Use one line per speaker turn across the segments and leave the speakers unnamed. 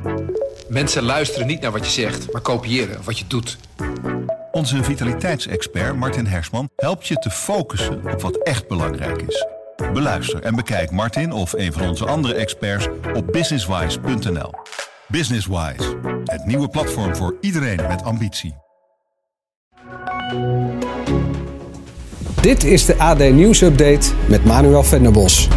Mensen luisteren niet naar wat je zegt, maar kopiëren wat je doet.
Onze vitaliteitsexpert Martin Hersman helpt je te focussen op wat echt belangrijk is. Beluister en bekijk Martin of een van onze andere experts op businesswise.nl. Businesswise, het nieuwe platform voor iedereen met ambitie.
Dit is de AD Nieuws Update met Manuel Venderbos.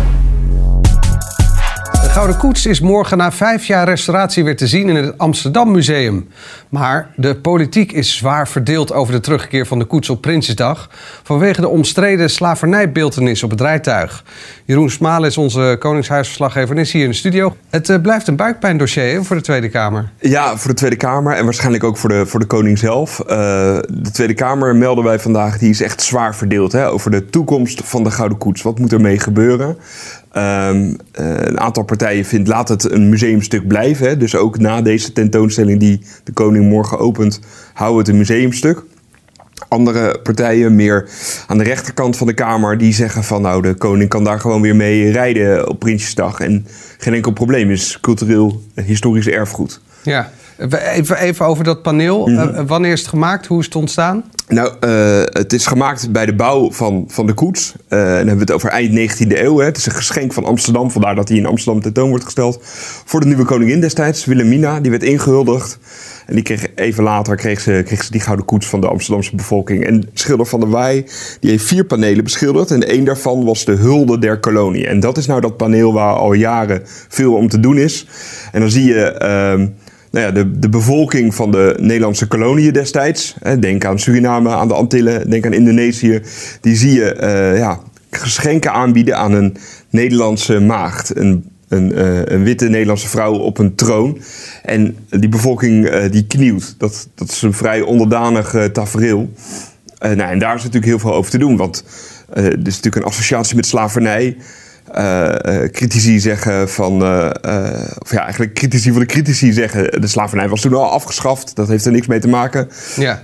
De Gouden Koets is morgen na 5 jaar restauratie weer te zien in het Amsterdam Museum. Maar de politiek is zwaar verdeeld over de terugkeer van de koets op Prinsjesdag vanwege de omstreden slavernijbeeltenis op het rijtuig. Jeroen Smalen is onze Koningshuisverslaggever en is hier in de studio. Het blijft een buikpijndossier voor de Tweede Kamer.
Ja, voor de Tweede Kamer en waarschijnlijk ook voor de koning zelf. De Tweede Kamer, melden wij vandaag, die is echt zwaar verdeeld over de toekomst van de Gouden Koets. Wat moet ermee gebeuren? Een aantal partijen vindt laat het een museumstuk blijven. Hè? Dus ook na deze tentoonstelling die de koning morgen opent, hou het een museumstuk. Andere partijen, meer aan de rechterkant van de Kamer, die zeggen van nou, de koning kan daar gewoon weer mee rijden op Prinsjesdag. En geen enkel probleem, is cultureel historisch erfgoed. Ja.
Even over dat paneel. Wanneer is het gemaakt? Hoe is het ontstaan?
Nou, het is gemaakt bij de bouw van de koets. En dan hebben we het over eind 19e eeuw. Hè. Het is een geschenk van Amsterdam. Vandaar dat hij in Amsterdam tentoon wordt gesteld. Voor de nieuwe koningin destijds, Wilhelmina. Die werd ingehuldigd. En die even later kreeg ze die gouden koets van de Amsterdamse bevolking. En schilder Van der Waay, die heeft 4 panelen beschilderd. En één daarvan was de hulde der kolonie. En dat is nou dat paneel waar al jaren veel om te doen is. En dan zie je de bevolking van de Nederlandse koloniën destijds. Denk aan Suriname, aan de Antillen, denk aan Indonesië. Die zie je geschenken aanbieden aan een Nederlandse maagd. Een witte Nederlandse vrouw op een troon. En die bevolking die knielt. Dat is een vrij onderdanig tafereel. En daar is natuurlijk heel veel over te doen. Want er is natuurlijk een associatie met slavernij. Critici zeggen van... eigenlijk critici van de critici zeggen... de slavernij was toen al afgeschaft. Dat heeft er niks mee te maken. Ja.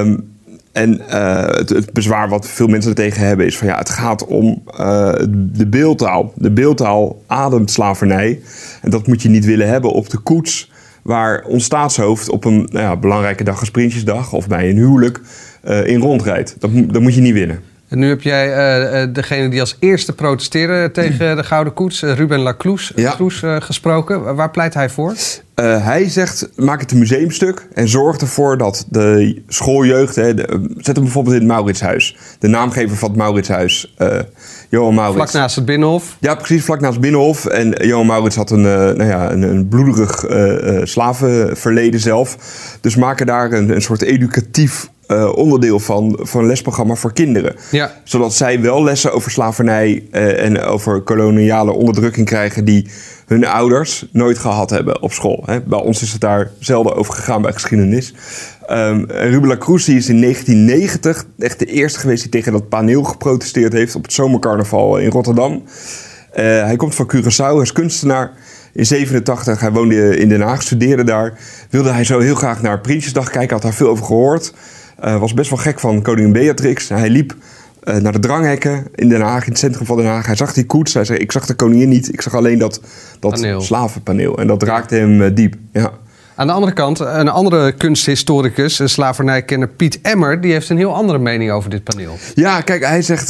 Het bezwaar wat veel mensen er tegen hebben is van het gaat om de beeldtaal. De beeldtaal ademt slavernij. En dat moet je niet willen hebben op de koets waar ons staatshoofd op een belangrijke dag als Prinsjesdag of bij een huwelijk in rondrijdt. Dat moet je niet willen.
En nu heb jij degene die als eerste protesteerde tegen de Gouden Koets, Ruben Lacroix, gesproken. Waar pleit hij voor?
Hij zegt, maak het een museumstuk en zorg ervoor dat de schooljeugd... zet hem bijvoorbeeld in het Mauritshuis. De naamgever van het Mauritshuis, Johan Maurits.
Vlak naast het Binnenhof?
Ja, precies, vlak naast het Binnenhof. En Johan Maurits had een bloederig slavenverleden zelf. Dus maak er daar een soort educatief onderdeel van een lesprogramma voor kinderen. Ja. Zodat zij wel lessen over slavernij en over koloniale onderdrukking krijgen die hun ouders nooit gehad hebben op school. Hè. Bij ons is het daar zelden over gegaan bij geschiedenis. Ruben Lacroix is in 1990 echt de eerste geweest die tegen dat paneel geprotesteerd heeft op het zomercarnaval in Rotterdam. Hij komt van Curaçao, hij is kunstenaar. In 1987, hij woonde in Den Haag, studeerde daar. Wilde hij zo heel graag naar Prinsjesdag kijken, had daar veel over gehoord. Was best wel gek van koningin Beatrix. Hij liep naar de dranghekken in Den Haag, in het centrum van Den Haag. Hij zag die koets. Hij zei, ik zag de koningin niet. Ik zag alleen dat slavenpaneel. En dat raakte hem diep. Ja.
Aan de andere kant, een andere kunsthistoricus, slavernijkenner Piet Emmer, die heeft een heel andere mening over dit paneel.
Ja, kijk, hij zegt,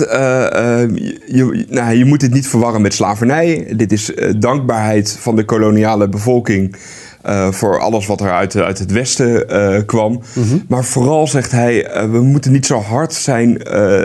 je moet dit niet verwarren met slavernij. Dit is dankbaarheid van de koloniale bevolking voor alles wat er uit het Westen kwam. Mm-hmm. Maar vooral zegt hij, we moeten niet zo hard zijn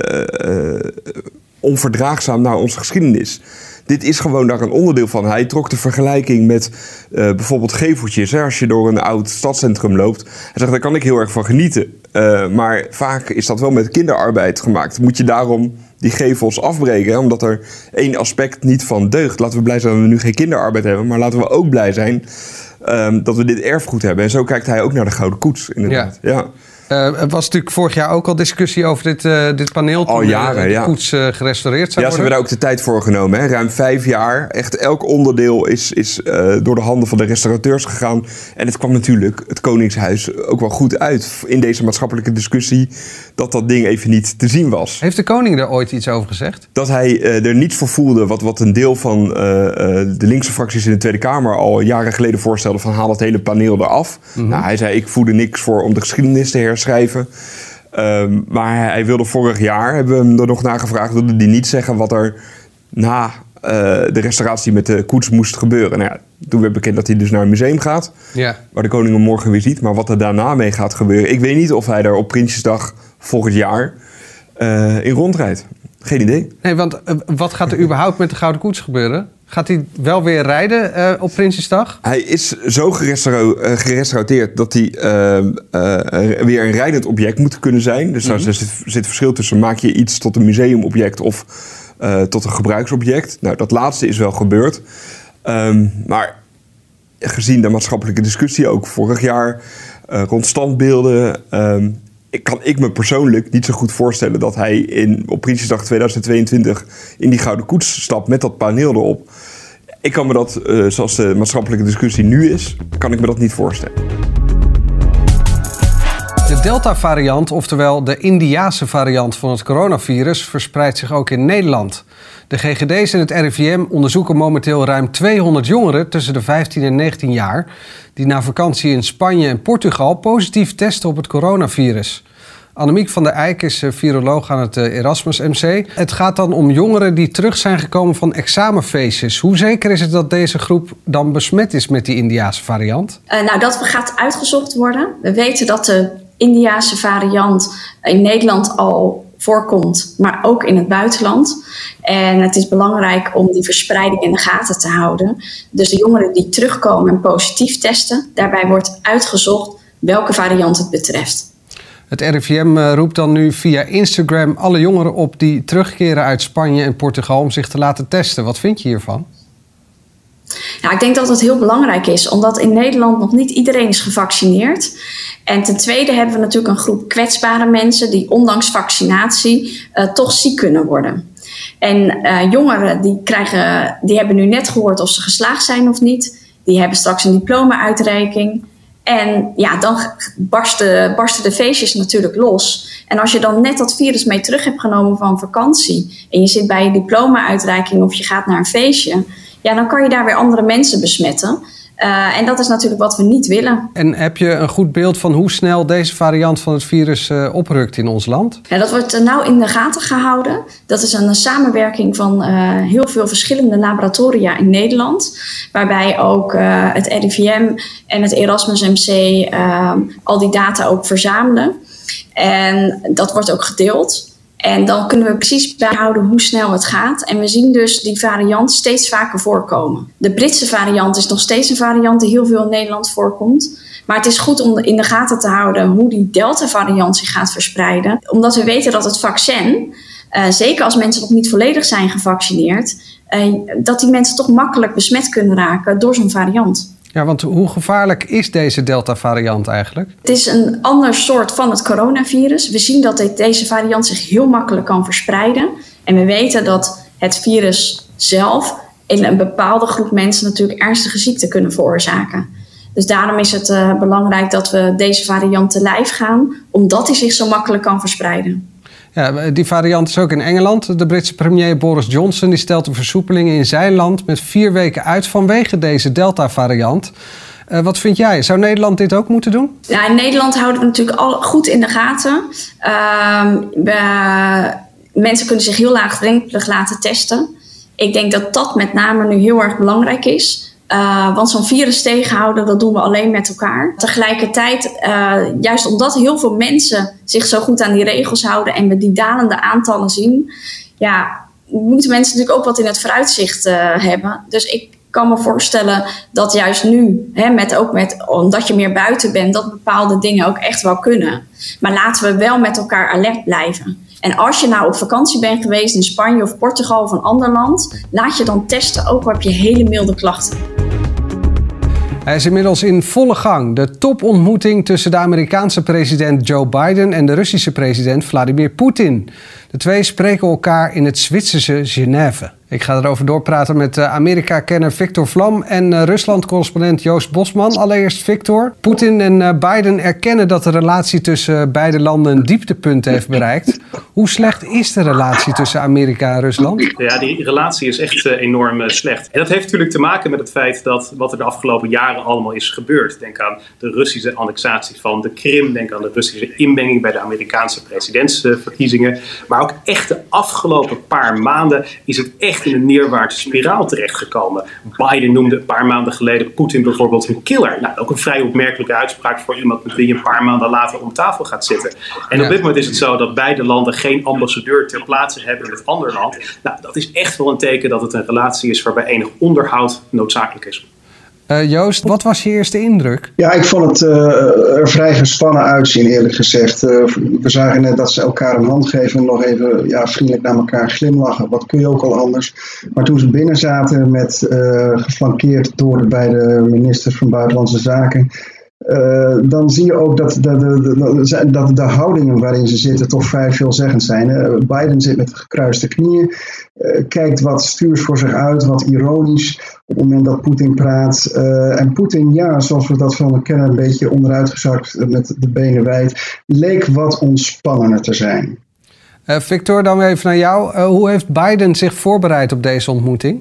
onverdraagzaam naar onze geschiedenis. Dit is gewoon daar een onderdeel van. Hij trok de vergelijking met bijvoorbeeld geveltjes. Hè? Als je door een oud stadscentrum loopt. Hij zegt, daar kan ik heel erg van genieten. Maar vaak is dat wel met kinderarbeid gemaakt. Moet je daarom die gevels afbreken? Hè? Omdat er één aspect niet van deugt. Laten we blij zijn dat we nu geen kinderarbeid hebben. Maar laten we ook blij zijn dat we dit erfgoed hebben. En zo kijkt hij ook naar de Gouden Koets, inderdaad. Ja.
Het was natuurlijk vorig jaar ook al discussie over dit paneel.
Al jaren,
de koets gerestaureerd zou worden.
Ja, ze hebben daar ook de tijd voor genomen. Hè? Ruim 5 jaar. Echt elk onderdeel is door de handen van de restaurateurs gegaan. En het kwam natuurlijk het Koningshuis ook wel goed uit in deze maatschappelijke discussie dat ding even niet te zien was.
Heeft de koning er ooit iets over gezegd?
Dat hij er niets voor voelde wat een deel van de linkse fracties in de Tweede Kamer al jaren geleden voorstelde van haal het hele paneel eraf. Mm-hmm. Nou, hij zei ik voelde niks voor om de geschiedenis te herschrijven. Maar hij wilde vorig jaar, hebben we hem er nog naar gevraagd, wilde hij niet zeggen wat er na de restauratie met de koets moest gebeuren. Nou ja, toen werd bekend dat hij dus naar een museum gaat, waar de koning hem morgen weer ziet. Maar wat er daarna mee gaat gebeuren, ik weet niet of hij daar op Prinsjesdag volgend jaar in rondrijdt. Geen idee.
Nee, want wat gaat er überhaupt met de Gouden Koets gebeuren? Gaat hij wel weer rijden op Prinsjesdag?
Hij is zo gerestaureerd dat hij weer een rijdend object moet kunnen zijn. Dus daar zit verschil tussen maak je iets tot een museumobject of tot een gebruiksobject. Nou, dat laatste is wel gebeurd. Maar gezien de maatschappelijke discussie ook vorig jaar rond standbeelden, kan ik me persoonlijk niet zo goed voorstellen dat hij op Prinsjesdag 2022 in die Gouden Koets stapt met dat paneel erop. Ik kan me dat, zoals de maatschappelijke discussie nu is, kan ik me dat niet voorstellen.
De Delta-variant, oftewel de Indiase variant van het coronavirus, verspreidt zich ook in Nederland. De GGD's en het RIVM onderzoeken momenteel ruim 200 jongeren tussen de 15 en 19 jaar... die na vakantie in Spanje en Portugal positief testen op het coronavirus. Annemiek van der Eyck is viroloog aan het Erasmus MC. Het gaat dan om jongeren die terug zijn gekomen van examenfeestjes. Hoe zeker is het dat deze groep dan besmet is met die Indiase variant?
Dat gaat uitgezocht worden. We weten dat de Indiase variant in Nederland al voorkomt, maar ook in het buitenland. En het is belangrijk om die verspreiding in de gaten te houden. Dus de jongeren die terugkomen en positief testen, daarbij wordt uitgezocht welke variant het betreft.
Het RIVM roept dan nu via Instagram alle jongeren op die terugkeren uit Spanje en Portugal om zich te laten testen. Wat vind je hiervan?
Nou, ik denk dat het heel belangrijk is, omdat in Nederland nog niet iedereen is gevaccineerd. En ten tweede hebben we natuurlijk een groep kwetsbare mensen die ondanks vaccinatie toch ziek kunnen worden. En jongeren die hebben nu net gehoord of ze geslaagd zijn of niet. Die hebben straks een diploma-uitreiking. En ja, dan barsten de feestjes natuurlijk los. En als je dan net dat virus mee terug hebt genomen van vakantie en je zit bij je diploma-uitreiking of je gaat naar een feestje, ja, dan kan je daar weer andere mensen besmetten. En dat is natuurlijk wat we niet willen.
En heb je een goed beeld van hoe snel deze variant van het virus oprukt in ons land?
Ja, dat wordt nauw in de gaten gehouden. Dat is een samenwerking van heel veel verschillende laboratoria in Nederland. Waarbij ook het RIVM en het Erasmus MC al die data ook verzamelen. En dat wordt ook gedeeld. En dan kunnen we precies bijhouden hoe snel het gaat. En we zien dus die variant steeds vaker voorkomen. De Britse variant is nog steeds een variant die heel veel in Nederland voorkomt. Maar het is goed om in de gaten te houden hoe die Delta-variant zich gaat verspreiden. Omdat we weten dat het vaccin, zeker als mensen nog niet volledig zijn gevaccineerd, dat die mensen toch makkelijk besmet kunnen raken door zo'n variant.
Ja, want hoe gevaarlijk is deze Delta-variant eigenlijk?
Het is een ander soort van het coronavirus. We zien dat deze variant zich heel makkelijk kan verspreiden. En we weten dat het virus zelf in een bepaalde groep mensen natuurlijk ernstige ziekten kunnen veroorzaken. Dus daarom is het belangrijk dat we deze variant te lijf gaan, omdat die zich zo makkelijk kan verspreiden.
Ja, die variant is ook in Engeland. De Britse premier Boris Johnson die stelt de versoepelingen in zijn land met 4 weken uit vanwege deze Delta-variant. Wat vind jij? Zou Nederland dit ook moeten doen?
Ja, in Nederland houden we natuurlijk al goed in de gaten. Mensen kunnen zich heel laagdrempelig laten testen. Ik denk dat dat met name nu heel erg belangrijk is. Want zo'n virus tegenhouden, dat doen we alleen met elkaar. Tegelijkertijd, juist omdat heel veel mensen zich zo goed aan die regels houden en we die dalende aantallen zien, ja, moeten mensen natuurlijk ook wat in het vooruitzicht hebben. Dus ik kan me voorstellen dat juist nu, omdat je meer buiten bent, dat bepaalde dingen ook echt wel kunnen. Maar laten we wel met elkaar alert blijven. En als je nou op vakantie bent geweest in Spanje of Portugal of een ander land, laat je dan testen, ook al heb je hele milde klachten.
Hij is inmiddels in volle gang. De topontmoeting tussen de Amerikaanse president Joe Biden en de Russische president Vladimir Poetin. De twee spreken elkaar in het Zwitserse Genève. Ik ga erover doorpraten met Amerika-kenner Victor Vlam en Rusland-correspondent Joost Bosman. Allereerst Victor. Poetin en Biden erkennen dat de relatie tussen beide landen een dieptepunt heeft bereikt. Hoe slecht is de relatie tussen Amerika en Rusland?
Ja, die relatie is echt enorm slecht. En dat heeft natuurlijk te maken met het feit dat wat er de afgelopen jaren allemaal is gebeurd. Denk aan de Russische annexatie van de Krim. Denk aan de Russische inmenging bij de Amerikaanse presidentsverkiezingen. Maar ook echt de afgelopen paar maanden is het echt in een neerwaartse spiraal terechtgekomen. Biden noemde een paar maanden geleden Poetin bijvoorbeeld een killer. Nou, ook een vrij opmerkelijke uitspraak voor iemand met wie je een paar maanden later om tafel gaat zitten. En op dit moment is het zo dat beide landen geen ambassadeur ter plaatse hebben in het andere land. Nou, dat is echt wel een teken dat het een relatie is waarbij enig onderhoud noodzakelijk is.
Joost, wat was je eerste indruk?
Ja, ik vond het er vrij gespannen uitzien, eerlijk gezegd. We zagen net dat ze elkaar een hand geven en nog even vriendelijk naar elkaar glimlachen. Wat kun je ook al anders. Maar toen ze binnen zaten, geflankeerd door de beide ministers van Buitenlandse Zaken, dan zie je ook dat de houdingen waarin ze zitten toch vrij veelzeggend zijn. Biden zit met gekruiste knieën, kijkt wat stuurs voor zich uit, wat ironisch op het moment dat Poetin praat. En Poetin, ja, zoals we dat van hem kennen, een beetje onderuitgezakt met de benen wijd, leek wat ontspannender te zijn.
Victor, dan weer even naar jou. Hoe heeft Biden zich voorbereid op deze ontmoeting?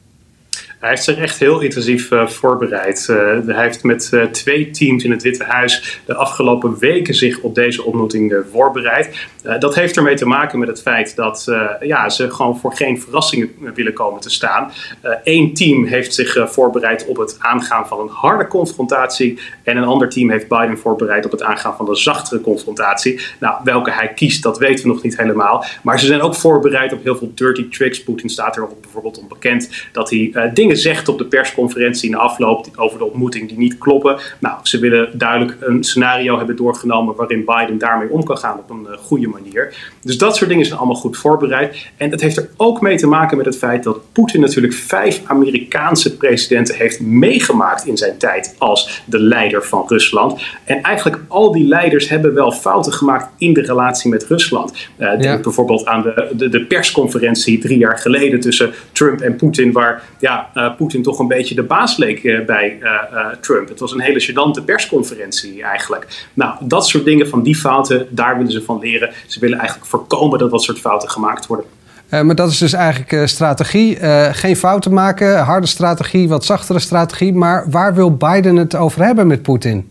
Hij heeft zich echt heel intensief voorbereid. Hij heeft met 2 teams in het Witte Huis de afgelopen weken zich op deze ontmoeting voorbereid. Dat heeft ermee te maken met het feit dat ze gewoon voor geen verrassingen willen komen te staan. 1 team heeft zich voorbereid op het aangaan van een harde confrontatie. En een ander team heeft Biden voorbereid op het aangaan van de zachtere confrontatie. Nou, welke hij kiest, dat weten we nog niet helemaal. Maar ze zijn ook voorbereid op heel veel dirty tricks. Poetin staat er bijvoorbeeld om bekend dat hij dingen zegt op de persconferentie in de afloop over de ontmoeting die niet kloppen. Nou, ze willen duidelijk een scenario hebben doorgenomen waarin Biden daarmee om kan gaan op een goede manier. Dus dat soort dingen zijn allemaal goed voorbereid. En dat heeft er ook mee te maken met het feit dat Poetin natuurlijk 5 Amerikaanse presidenten heeft meegemaakt in zijn tijd als de leider van Rusland. En eigenlijk al die leiders hebben wel fouten gemaakt in de relatie met Rusland. Denk bijvoorbeeld aan de persconferentie 3 jaar geleden tussen Trump en Poetin, waar Poetin toch een beetje de baas leek bij Trump. Het was een hele gênante persconferentie eigenlijk. Nou, dat soort dingen, van die fouten, daar willen ze van leren. Ze willen eigenlijk voorkomen dat soort fouten gemaakt worden.
Maar dat is dus eigenlijk strategie. Geen fouten maken, harde strategie, wat zachtere strategie. Maar waar wil Biden het over hebben met Poetin?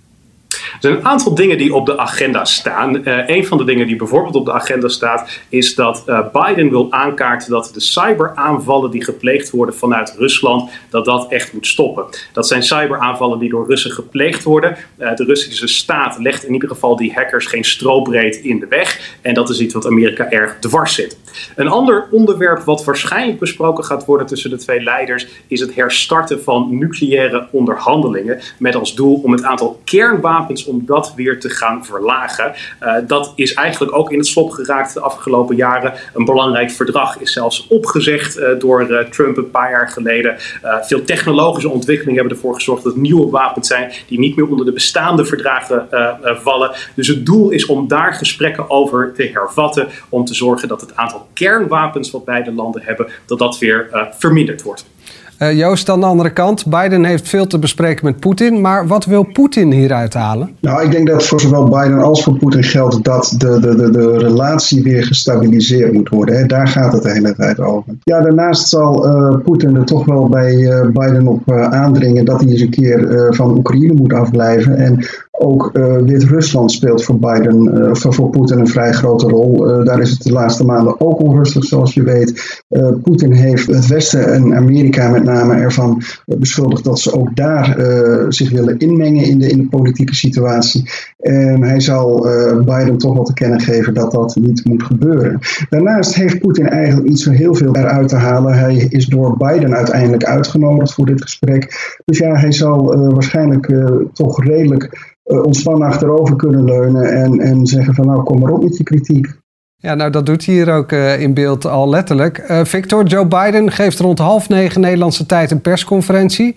Er zijn een aantal dingen die op de agenda staan. Een van de dingen die bijvoorbeeld op de agenda staat is dat Biden wil aankaarten dat de cyberaanvallen die gepleegd worden vanuit Rusland, dat echt moet stoppen. Dat zijn cyberaanvallen die door Russen gepleegd worden. De Russische staat legt in ieder geval die hackers geen strobreed in de weg. En dat is iets wat Amerika erg dwars zit. Een ander onderwerp wat waarschijnlijk besproken gaat worden tussen de 2 leiders is het herstarten van nucleaire onderhandelingen met als doel om het aantal kernwapens om dat weer te gaan verlagen. Dat is eigenlijk ook in het slop geraakt de afgelopen jaren. Een belangrijk verdrag is zelfs opgezegd door Trump een paar jaar geleden. Veel technologische ontwikkelingen hebben ervoor gezorgd dat nieuwe wapens zijn die niet meer onder de bestaande verdragen vallen. Dus het doel is om daar gesprekken over te hervatten, om te zorgen dat het aantal kernwapens wat beide landen hebben, dat weer verminderd wordt.
Joost, aan de andere kant. Biden heeft veel te bespreken met Poetin. Maar wat wil Poetin hieruit halen?
Nou, ik denk dat voor zowel Biden als voor Poetin geldt dat de relatie weer gestabiliseerd moet worden. Hè. Daar gaat het de hele tijd over. Ja, daarnaast zal Poetin er toch wel bij Biden op aandringen dat hij eens een keer van Oekraïne moet afblijven. En ook Wit-Rusland speelt voor Biden, voor Poetin een vrij grote rol. Daar is het de laatste maanden ook onrustig, zoals je weet. Poetin heeft het Westen en Amerika met name ervan beschuldigd dat ze ook daar zich willen inmengen in de politieke situatie. En hij zal Biden toch wel te kennen geven dat dat niet moet gebeuren. Daarnaast heeft Poetin eigenlijk niet zo heel veel eruit te halen. Hij is door Biden uiteindelijk uitgenodigd voor dit gesprek. Dus ja, hij zal waarschijnlijk toch redelijk ontspannen achterover kunnen leunen en zeggen van nou, kom maar op met je kritiek.
Ja, nou dat doet hij hier ook in beeld al letterlijk. Victor, Joe Biden geeft rond 20:30 Nederlandse tijd een persconferentie.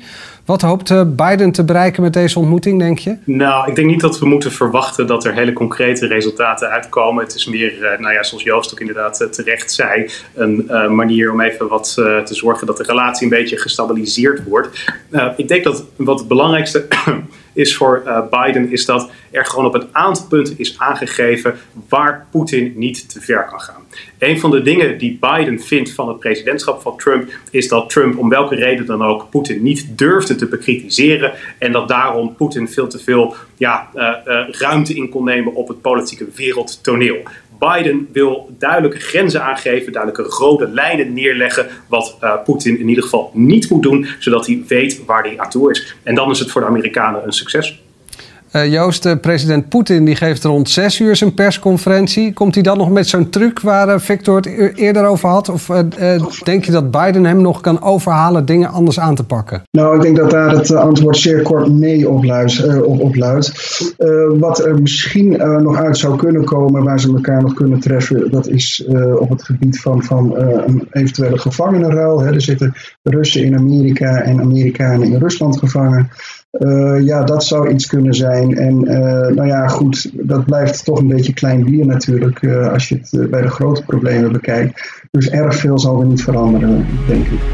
Wat hoopt Biden te bereiken met deze ontmoeting, denk je?
Nou, ik denk niet dat we moeten verwachten dat er hele concrete resultaten uitkomen. Het is meer, zoals Joost ook inderdaad terecht zei, een manier om even wat te zorgen dat de relatie een beetje gestabiliseerd wordt. Ik denk dat wat het belangrijkste is voor Biden is dat er gewoon op een aantal punten is aangegeven waar Poetin niet te ver kan gaan. Een van de dingen die Biden vindt van het presidentschap van Trump is dat Trump om welke reden dan ook Poetin niet durfde te bekritiseren en dat daarom Poetin veel te veel ruimte in kon nemen op het politieke wereldtoneel. Biden wil duidelijke grenzen aangeven, duidelijke rode lijnen neerleggen wat Poetin in ieder geval niet moet doen, zodat hij weet waar hij aan toe is. En dan is het voor de Amerikanen een succes.
Joost, president Poetin die geeft rond 6 uur zijn persconferentie. Komt hij dan nog met zo'n truc waar Victor het eerder over had? Of denk je dat Biden hem nog kan overhalen dingen anders aan te pakken?
Nou, ik denk dat daar het antwoord zeer kort nee op luidt. Wat er misschien nog uit zou kunnen komen waar ze elkaar nog kunnen treffen, dat is op het gebied van een eventuele gevangenenruil. Er zitten Russen in Amerika en Amerikanen in Rusland gevangen. Dat zou iets kunnen zijn. En goed, dat blijft toch een beetje klein bier natuurlijk als je het bij de grote problemen bekijkt. Dus erg veel zal er niet veranderen, denk ik.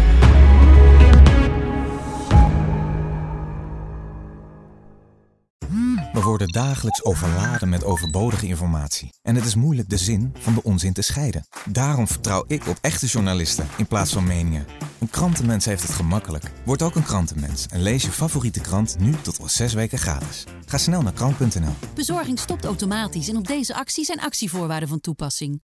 We worden dagelijks overladen met overbodige informatie. En het is moeilijk de zin van de onzin te scheiden. Daarom vertrouw ik op echte journalisten in plaats van meningen. Een krantenmens heeft het gemakkelijk. Word ook een krantenmens en lees je favoriete krant nu tot al 6 weken gratis. Ga snel naar krant.nl.
Bezorging stopt automatisch en op deze actie zijn actievoorwaarden van toepassing.